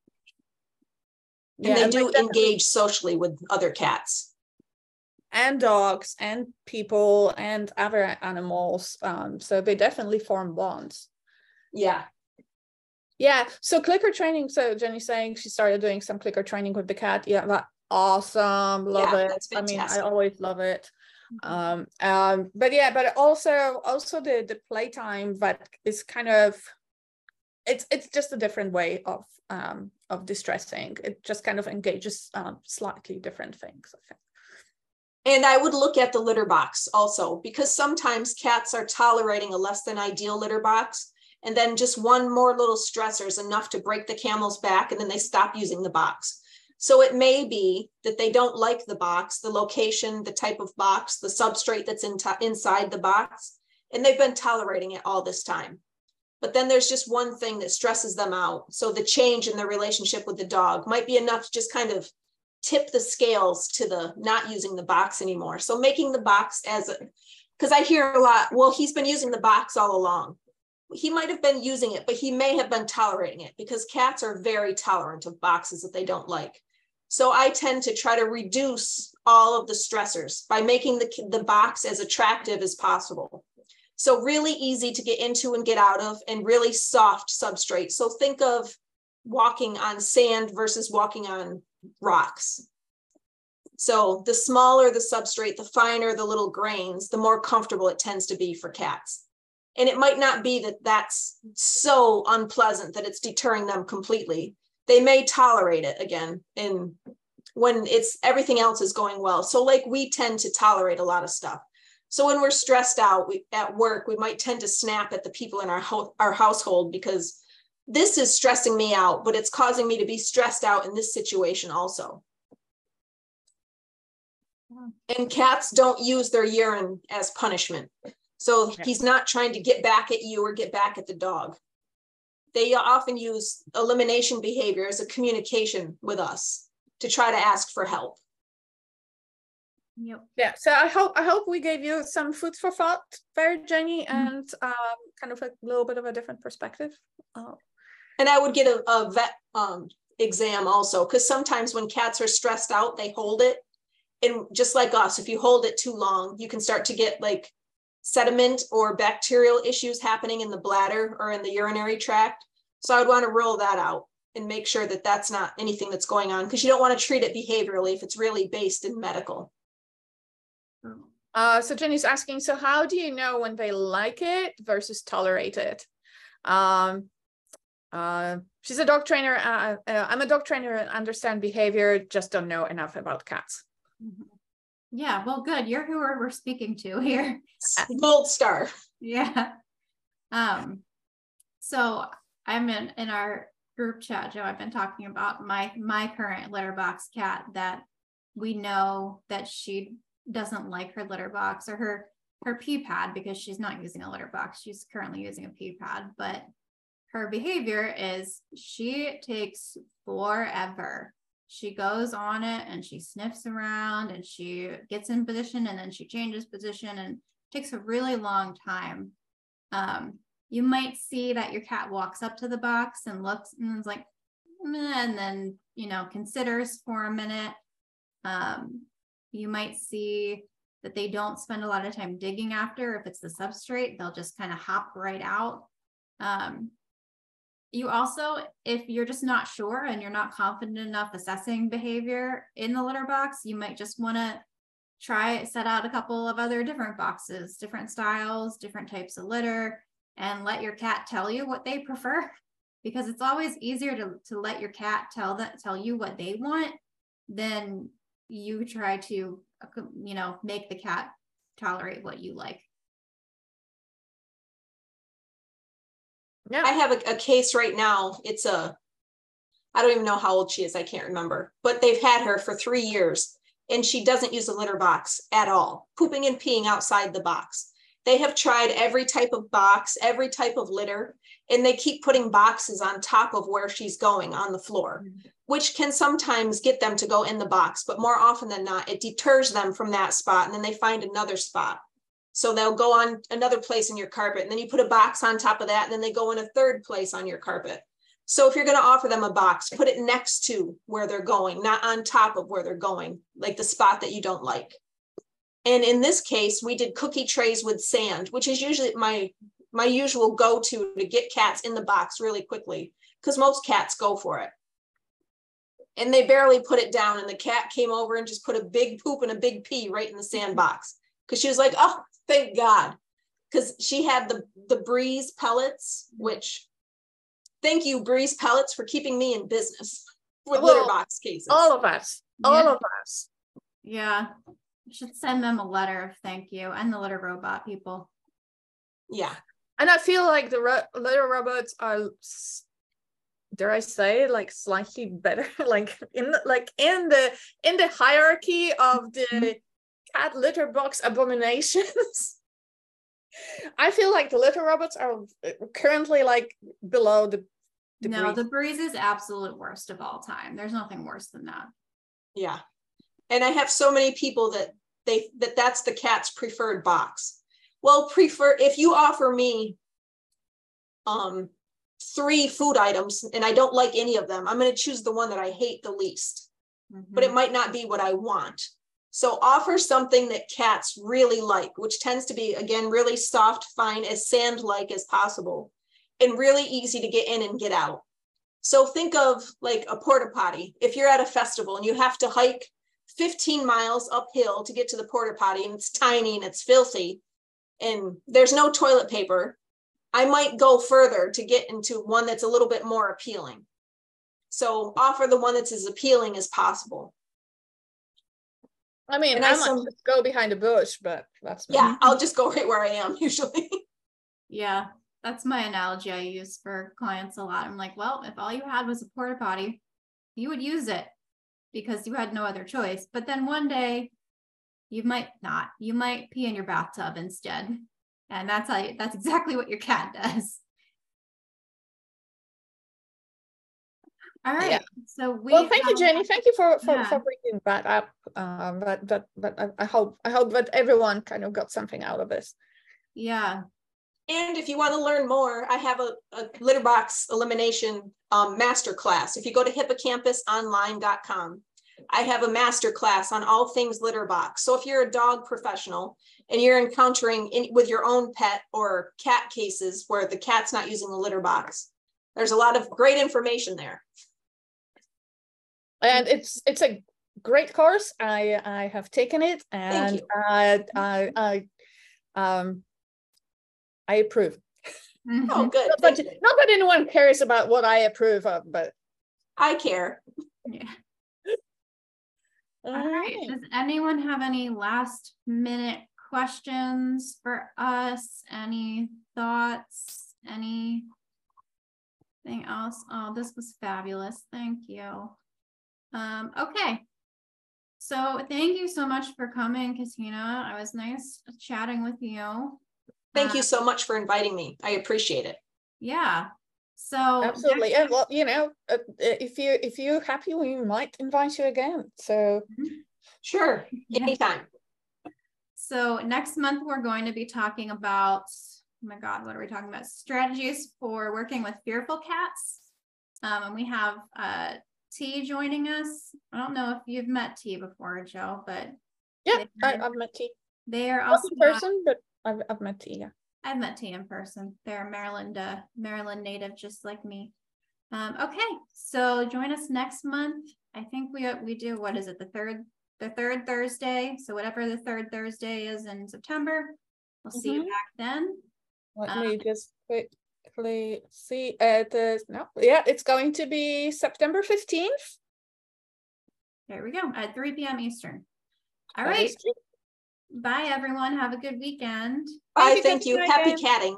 Speaker 2: yeah, they and do like engage socially with other cats.
Speaker 3: And dogs and people and other animals. Um, so they definitely form bonds.
Speaker 2: Yeah.
Speaker 3: Yeah. So clicker training. So Jenny's saying she started doing some clicker training with the cat. Yeah, that awesome. Love yeah, it. I mean, I always love it. Um, um, but yeah, but also also the the playtime that is kind of it's it's just a different way of um of distressing. It just kind of engages um slightly different things, I think.
Speaker 2: And I would look at the litter box also, because sometimes cats are tolerating a less than ideal litter box, and then just one more little stressor is enough to break the camel's back, and then they stop using the box. So it may be that they don't like the box, the location, the type of box, the substrate that's in inside the box, and they've been tolerating it all this time. But then there's just one thing that stresses them out. So the change in their relationship with the dog might be enough to just kind of tip the scales to the not using the box anymore. So making the box as a, because I hear a lot, well, he's been using the box all along. He might have been using it, but he may have been tolerating it, because cats are very tolerant of boxes that they don't like. So I tend to try to reduce all of the stressors by making the, the box as attractive as possible. So really easy to get into and get out of, and really soft substrate. So think of walking on sand versus walking on rocks. So the smaller the substrate, the finer the little grains, the more comfortable it tends to be for cats. And it might not be that that's so unpleasant that it's deterring them completely. They may tolerate it again, and when it's everything else is going well. So like we tend to tolerate a lot of stuff. So when we're stressed out we, at work, we might tend to snap at the people in our, ho our household because this is stressing me out, but it's causing me to be stressed out in this situation also. And cats don't use their urine as punishment. So
Speaker 3: Yeah.
Speaker 2: he's not trying to get back at you or get back at the dog. They often use elimination behavior as a communication with us to try to ask for help.
Speaker 1: Yep.
Speaker 3: Yeah, so I hope I hope we gave you some food for thought there, Jenny, and um, kind of a little bit of a different perspective. Oh.
Speaker 2: And I would get a, a vet um, exam also, because sometimes when cats are stressed out, they hold it. And just like us, if you hold it too long, you can start to get like sediment or bacterial issues happening in the bladder or in the urinary tract. So I would want to rule that out and make sure that that's not anything that's going on, because you don't want to treat it behaviorally if it's really based in medical.
Speaker 3: Uh, so Jenny's asking, so how do you know when they like it versus tolerate it? Um, uh, she's a dog trainer. Uh, uh, I'm a dog trainer and understand behavior, just don't know enough about cats.
Speaker 1: Yeah, well, good. You're who we're, we're speaking to here.
Speaker 2: Gold star.
Speaker 1: Yeah. Um, so I'm in, in our group chat, Joe, I've been talking about my, my current litter box cat that we know that she doesn't like her litter box or her, her pee pad, because she's not using a litter box. She's currently using a pee pad, but her behavior is she takes forever. She goes on it and she sniffs around and she gets in position and then she changes position and takes a really long time. Um, you might see that your cat walks up to the box and looks and is like, meh, and then, you know, considers for a minute. Um, you might see that they don't spend a lot of time digging after. If it's the substrate, they'll just kind of hop right out. Um, You also, if you're just not sure and you're not confident enough assessing behavior in the litter box, you might just want to try set out a couple of other different boxes, different styles, different types of litter, and let your cat tell you what they prefer, because it's always easier to, to let your cat tell that tell you what they want than you try to, you know, make the cat tolerate what you like.
Speaker 2: Yeah. I have a, a case right now. It's a, I don't even know how old she is. I can't remember, but they've had her for three years and she doesn't use a litter box at all, pooping and peeing outside the box. They have tried every type of box, every type of litter, and they keep putting boxes on top of where she's going on the floor, mm-hmm. which can sometimes get them to go in the box, but more often than not, it deters them from that spot. And then they find another spot. So they'll go on another place in your carpet, and then you put a box on top of that, and then they go in a third place on your carpet. So if you're going to offer them a box, put it next to where they're going, not on top of where they're going, like the spot that you don't like. And in this case, we did cookie trays with sand, which is usually my, my usual go-to to get cats in the box really quickly, because most cats go for it. And they barely put it down, and the cat came over and just put a big poop and a big pee right in the sandbox, because she was like, oh, thank God, because she had the, the Breeze pellets, which, thank you, Breeze pellets, for keeping me in business with well, litter box cases.
Speaker 3: All of us, all
Speaker 1: yeah.
Speaker 3: of us.
Speaker 1: Yeah, you should send them a letter of thank you, and the litter robot people.
Speaker 2: Yeah.
Speaker 3: And I feel like the ro- litter robots are, dare I say, like slightly better, like in the, like in the in the hierarchy of the mm-hmm. cat litter box abominations. I feel like the litter robots are currently like below the, the
Speaker 1: no
Speaker 3: Breeze.
Speaker 1: The Breeze is absolute worst of all time. There's nothing worse than that.
Speaker 2: Yeah, and I have so many people that they that that's the cat's preferred box. Well, prefer if you offer me um three food items and I don't like any of them, I'm going to choose the one that I hate the least. Mm-hmm. But it might not be what I want. So offer something that cats really like, which tends to be, again, really soft, fine, as sand-like as possible, and really easy to get in and get out. So think of like a porta potty. If you're at a festival and you have to hike fifteen miles uphill to get to the porta potty, and it's tiny and it's filthy, and there's no toilet paper, I might go further to get into one that's a little bit more appealing. So offer the one that's as appealing as possible.
Speaker 3: I mean, and I, I might some, just go behind a bush, but that's
Speaker 2: yeah, me. I'll just go right where I am usually.
Speaker 1: Yeah, that's my analogy I use for clients a lot. I'm like, well, if all you had was a porta potty, you would use it because you had no other choice. But then one day you might not, you might pee in your bathtub instead. And that's how you, that's exactly what your cat does. All right. Yeah. So we
Speaker 3: well, thank have, you, Jenny. Thank you for for, yeah. for bringing that up. Um, but but but I, I hope I hope that everyone kind of got something out of this.
Speaker 1: Yeah.
Speaker 2: And if you want to learn more, I have a, a litter box elimination um, masterclass. If you go to hippocampus online dot com, I have a masterclass on all things litter box. So if you're a dog professional and you're encountering in, with your own pet or cat cases where the cat's not using the litter box, there's a lot of great information there.
Speaker 3: And it's it's a great course. I I have taken it, and I I I um I approve.
Speaker 2: Mm-hmm. Oh, good.
Speaker 3: Not that, not that anyone cares about what I approve of, but
Speaker 2: I care.
Speaker 1: Yeah. All right. Does anyone have any last minute questions for us? Any thoughts? Anything else? Oh, this was fabulous. Thank you. Um, okay. So thank you so much for coming, Katina. It was nice chatting with you.
Speaker 2: Thank uh, you so much for inviting me. I appreciate it.
Speaker 1: Yeah. So
Speaker 3: absolutely. And well, you know, uh, if you if you're happy, we might invite you again. So
Speaker 2: sure,
Speaker 1: yeah.
Speaker 2: Anytime.
Speaker 1: So next month we're going to be talking about, oh my God, what are we talking about? Strategies for working with fearful cats. Um, and we have uh T joining us. I don't know if you've met T before, Joe, but
Speaker 3: yeah, I, I've met T.
Speaker 1: They are also
Speaker 3: in person, but I've I've met T. Yeah,
Speaker 1: I've met T in person. They're Maryland, uh, Maryland native, just like me. Um, okay, so join us next month. I think we we do what is it? The third the third Thursday. So whatever the third Thursday is in September, we'll mm-hmm. see you back then.
Speaker 3: Let um, me just quick. See uh the no yeah it's going to be September fifteenth.
Speaker 1: There we go, at three p.m. Eastern. All that right, bye everyone, have a good weekend.
Speaker 2: Bye. Thank you, happy catting.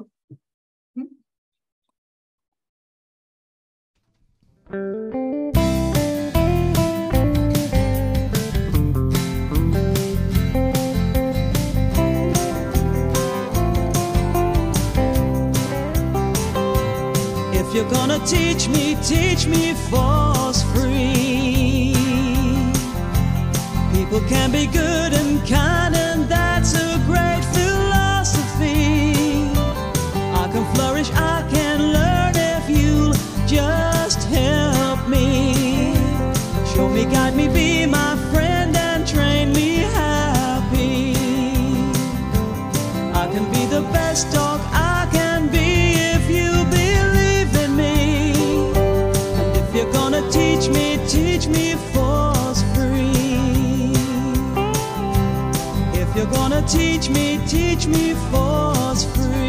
Speaker 4: If you're gonna teach me, teach me force free. People can be good and kind, and that's a great philosophy. I can flourish, I can learn if you just help me. Show me, guide me, be my friend and train me happy. I can be the best dog I can be if you believe in me. And if you're gonna teach me, teach me force free. If you're gonna teach me, teach me force free.